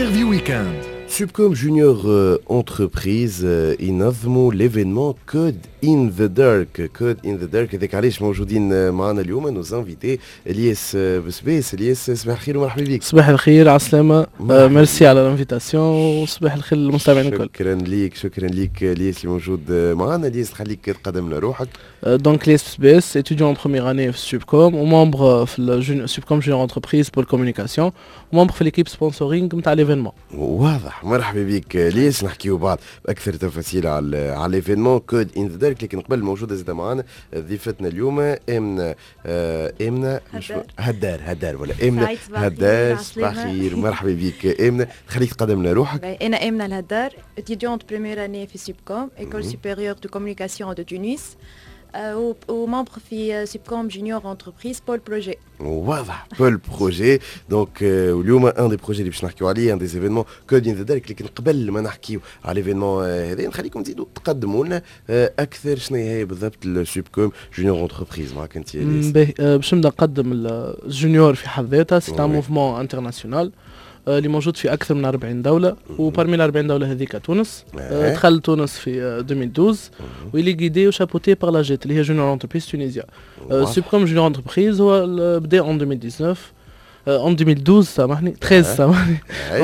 انترفيو ويكاند. سوبكوم جونيور انتربريز ينظموا ليفينمون كود ان ذا دارك. كود ان ذا دارك هذاك علاش موجودين معنا اليوم نوز انفيتي الياس بسبيس. الياس صباح الخير ومرحبا بك. صباح الخير على السلامة. ميرسي على الانفيتاسيون وصباح الخير للمستمعين الكل. شكرا ليك الياس اللي موجود معنا. الياس خليك تقدم لنا روحك. دونك الياس بسبيس étudiant en première année في سوبكوم وممبر في سوبكوم جونيور انتربريز بور الكوميونيكاسيون وممبر في ليكيب سبونسورينغ نتاع ليفينمون. واضح. مرحبا بك الياس. نحكيو بعض اكثر تفاصيل على ليفينمون كود ان ذا دارك. لكن قبل موجوده زاد معنا ضيفتنا اليوم امنه هدار ولا امنه هدار. صباح الخير مرحبا بك امنه. خليك تقدم لنا روحك. انا امنه الهدار étudiante première année في سوبكوم école supérieure de communication de Tunis وممبر في سوبكوم جونيور انتربريز بول بروجي. واضح بول بروجي. دونك واليوم ان دي بروجي اللي باش نحكيو عليه ان دي ايفينمون كود ان ذا دارك. لكن قبل ما نحكيو على الايفينمون هذا نخليكم تزيدوا تقدموا لنا اكثر شنو هي بالضبط السوبكوم جونيور انتربريز. معك انت باش نبدا نقدم الجونيور في حد ذاتها. سي ان موفمون انترناسيونال اللي موجود في أكثر من 40 دولة وبارمي ال 40 دولة هذيك تونس. دخل تونس في 2012 واللي جيدي وشابوتي بار لا جيت اللي هي جونيور انتربريز تونيزيا. سوبكوم جونيور انتربريز هو بدا en 2019 en 2012 سامحني 13 سامحني en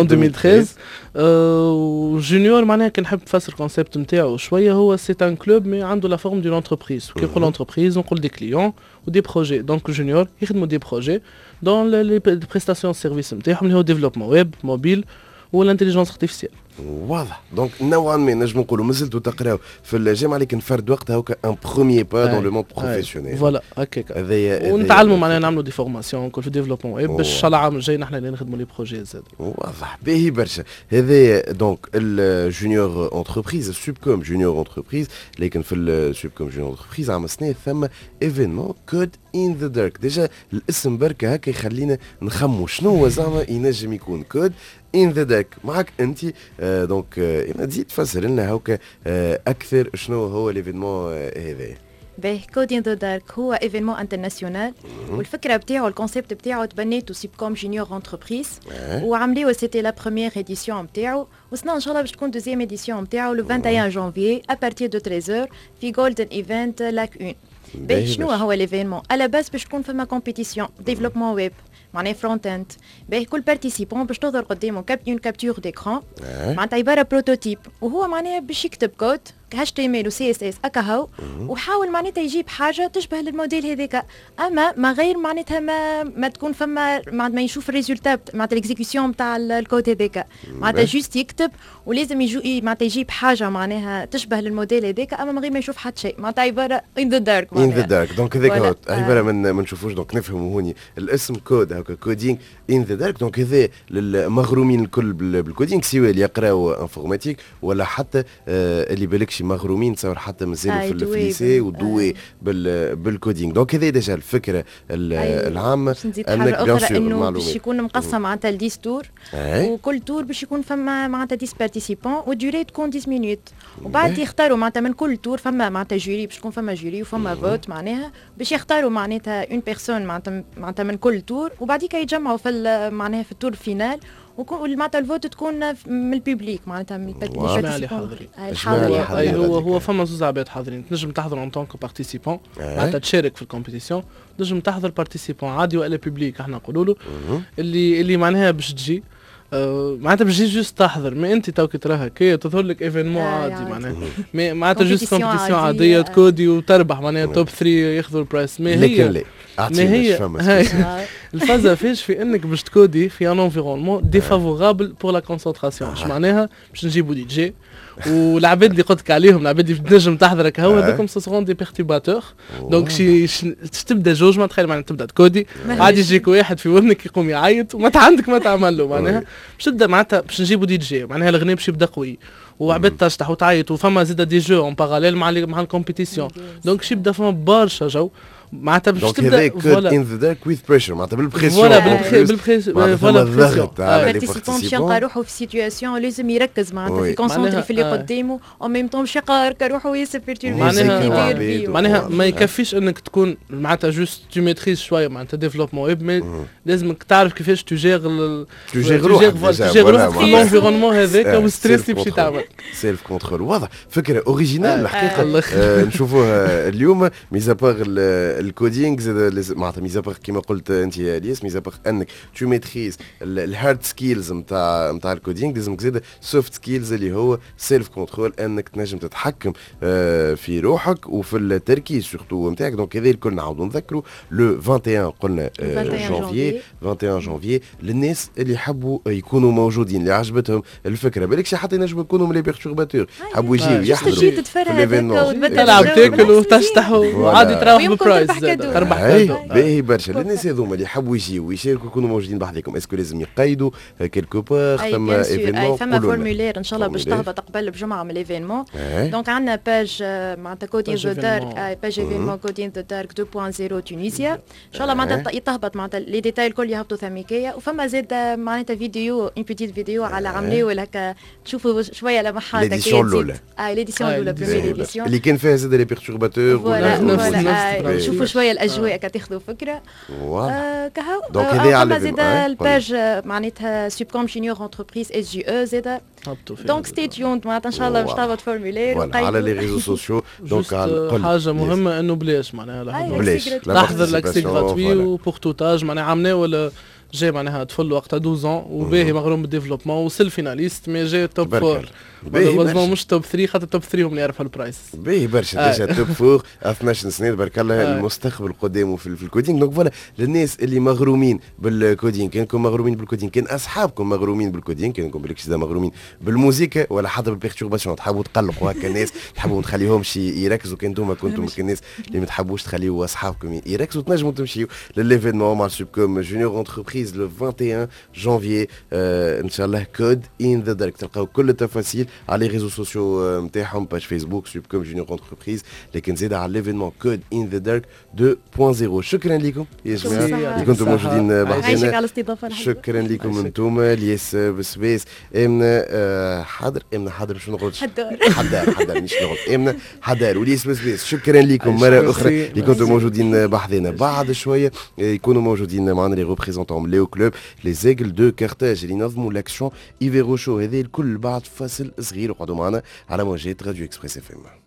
2013. جونيور معناها كي نحب نفسر الكونسيبت نتاعو شويه هو سي ان كلوب مي عنده لا فورم دون انتربريز. كي نقول انتربريز نقول دي كليون ودي بروجي. دونك جونيور يخدموا دي بروجي دون لي بريستاسيون سيرفيس نتاعهم اللي هو ديفلوبمون ويب موبيل والانتيليجنس ارتيفيسيال. واضح. دونك نوعا ما نجم نقولوا مازلتوا تقراو في الجامعه لكن فرد وقتها هكا ان بروميير با دون لو موند بروفيسيونيل. فوالا هكاك. ونتعلموا معناها نعملوا دي فورماسيون كل في ديفلوبمون ويب باش ان شاء الله العام الجاي نحن اللي نخدموا لي بروجي زاد. واضح باهي برشا. هذا دونك الجونيور انتربريز سوبكوم جونيور انتربريز. لكن في السوبكوم جونيور انتربريز عام سنه ثم ايفينمون كود ان ذا دارك. ديجا الاسم بركه هكا يخلينا نخمو شنو هو زعما ينجم يكون كود ان ذا دارك. معك انت دونك تزيد تفسر لنا هكا اكثر شنو هو ليفينمون هذا. باهي كود ان ذا دارك هو ايفينمون انترناسيونال والفكره بتاعو الكونسيبت بتاعو تبنيته سوبكوم جونيور انتربريز وعمليوه سيتي لا بروميير اديسيون بتاعو وسنا ان شاء الله باش تكون دوزيام اديسيون بتاعو لو 21 جانفيي ابارتير دو 13h في جولدن ايفنت لاك 1. باهي شنو هو ليفينمون على باس باش تكون فما كومبيتيسيون ديفلوبمون ويب معناها فرونت اند. باهي كل بارتيسيبون باش تظهر قدامه اون كابتور ديكران معناتها عباره بروتوتيب وهو معناها باش يكتب كود HTML و CSS هكا هو وحاول معناتها يجيب حاجه تشبه للموديل هذاك اما ما غير معناتها ما تكون فما ما يشوف الريزولتا معناتها الاكزيكيوشن نتاع الكود هذاك معناتها جوست يكتب ولازم معناتها يجيب حاجه معناها تشبه للموديل هذاك اما من غير ما يشوف حتى شيء معناتها عباره ان ذا دارك. ان ذا دارك دونك هذاك هو عباره ما نشوفوش. دونك نفهموا هوني الاسم كود هكا كودينغ ان ذا دارك. دونك هذا للمغرومين الكل بالكودينغ سواء اللي يقراو انفورماتيك ولا حتى اللي بالكش مغرومين تصور حتى مازالوا في الليسي ودوي بالكودينغ. دونك هذا ديجا الفكره العامه. نزيد حاجه اخرى انه باش يكون مقسم معناتها 10 تور وكل تور باش يكون فما معناتها 10 بارتيسيبون والدوري تكون 10 مينوت وبعد يختاروا معناتها من كل تور فما معناتها جوري باش تكون فما جوري وفما فوت معناها باش يختاروا معناتها اون بيرسون معناتها من كل تور وبعديك يتجمعوا في معناها في التور فينال ومعناتها الفوت تكون من الببليك معناتها من الحاضرين. هو فما زوز عباد حاضرين. تنجم تحضر ان طونك بارتيسيبون معناتها تشارك في الكومبيتيسيون. تنجم تحضر بارتيسيبون عادي والا ببليك احنا نقولوا له اللي معناها باش تجي معناتها باش تجي جوست تحضر. ما انت توك تراها كي تظهر لك ايفينمون عادي معناها معناتها جوست كومبيتيسيون عاديه تكودي وتربح معناها توب 3 ياخذوا البرايس. ما هي الفازه فيش في انك باش تكودي في ان انفيرونمون ديفافورابل بور لا كونسونطراسيون. اش معناها باش نجيبوا دي جي والعباد اللي قلت لك عليهم العباد اللي تنجم تحضرك هو هذوكم سوسرون دي بيرتيباتور. دونك تبدا جوج ما تخيل معناها تبدا تكودي عادي يجيك واحد في وذنك يقوم يعيط وما عندك ما تعمل له معناها باش تبدا معناتها باش نجيبوا دي جي معناها الغناء باش يبدا قوي وعباد تشطح وتعيط وفما زيد دي جو اون باراليل مع الكومبيتيسيون. دونك باش يبدا فما برشا جو معناتها باش دونك تبدا هذا كود ان ذا دارك ويز بريشر معناتها بالبريسيون فوالا بالبريسيون فوالا الضغط على لي بارتيسيبون باش يلقى روحه في سيتياسيون لازم يركز معناتها يكونسونتري في اللي قدامه او ميم طون باش يلقى روحه ياسر بيرتوربي معناها ما يكفيش انك تكون معناتها جوست تو ميتريز شويه معناتها ديفلوبمون ويب لازمك تعرف كيفاش تجيغ روحك في الانفيرونمون هذاك والستريس اللي باش تعمل سيلف كنترول واضح فكره اوريجينال الحقيقه نشوفوها اليوم ميزا بار الكودينغ زاد معناتها ميزا بار كيما قلت انت يا الياس ميزا بار انك تو ميتريز الهارد سكيلز نتاع الكودينغ لازمك زاد سوفت سكيلز اللي هو سيلف كنترول انك تنجم تتحكم في روحك وفي التركيز سورتو نتاعك دونك هذا الكل نعاودوا نذكروا لو 21 قلنا جانفي 21 جانفي للناس اللي يحبوا يكونوا موجودين اللي عجبتهم الفكره بالك حتى ينجموا يكونوا من لي بيرتورباتور حبوا يجيو يحضروا في ليفينمون تلعب تاكل وتشطح وعادي تروح ببرايز تربح باهي برشا للناس هذوما اللي يحبوا يجيو ويشاركوا يكونوا موجودين بحذاكم اسكو لازم يقيدوا كيلكو بار ثم ايفينمون فما فورمولير ان شاء الله باش تهبط قبل بجمعه من الايفينمون دونك عندنا باج معناتها كودين ذا دارك باج ايفينمون كودين ذا دارك 2.0 تونسيا ان شاء الله معناتها يتهبط معناتها لي ديتاي الكل يهبطوا ثميكيه وفما زاد معناتها فيديو ان بيتيت فيديو على عمليه ولا هكا تشوفوا شويه لمحات ليديسيون الاولى ليديسيون الاولى بريمير اللي كان فيها زاد لي بيرتورباتور ولا شوفوا شويه الاجواء كتاخذوا فكره كهو دونك هذه على زاد الباج معناتها سوبكوم جونيور انتربريز اس جي او زاد دونك ستي تيوند معناتها ان شاء الله باش تهبط فورمولير على لي ريزو سوسيو دونك حاجه مهمه انه بلاش معناها بلاش تحضر لاكسي غراتوي وبورتوتاج معناها عملناه ولا جاي معناها طفل وقتها 12 وباهي مغروم بالديفلوبمون وصل فيناليست مي جاي توب 4 باهي مش توب 3 خاطر توب 3 هم اللي يعرفوا البرايس باهي برشا ديجا توب 4 12 سنه تبارك الله المستقبل قدامه في الكودينغ دونك فوالا للناس اللي مغرومين بالكودينغ كانكم مغرومين بالكودينغ كان اصحابكم مغرومين بالكودينغ كانكم بالكش مغرومين بالموسيقى ولا حتى بالبيرتورباسيون تحبوا تقلقوا هكا الناس تحبوا ما تخليهمش يركزوا كان انتم كنتم الناس اللي ما تحبوش تخليوا اصحابكم يركزوا تنجموا تمشيوا لليفينمون مع سوبكوم جونيور انتربريز لو 21 جانفي ان شاء الله كود ان ذا دارك تلقاو كل التفاصيل على لي ريزو سوسيو نتاعهم باج فيسبوك سوبكوم جونيور انتربريز لكن زيد على ليفينمون كود ان ذا دارك 2.0 شكرا لكم يا جماعه اللي كنتم موجودين بحثنا شكرا لكم انتم الياس بسبيس امنا حاضر شنو نقول حدار مش نقول امنا حدار والياس بسبيس شكرا لكم مره اخرى اللي كنتم موجودين بحثنا بعد شويه يكونوا موجودين معنا لي ريبريزونتون ليو كلوب لي زيغل دو كارتاج اللي ينظموا لاكسيون ايفيرو شو هذه الكل بعد فاصل صغير وقعدوا معنا على موجات راديو اكسبريس اف ام.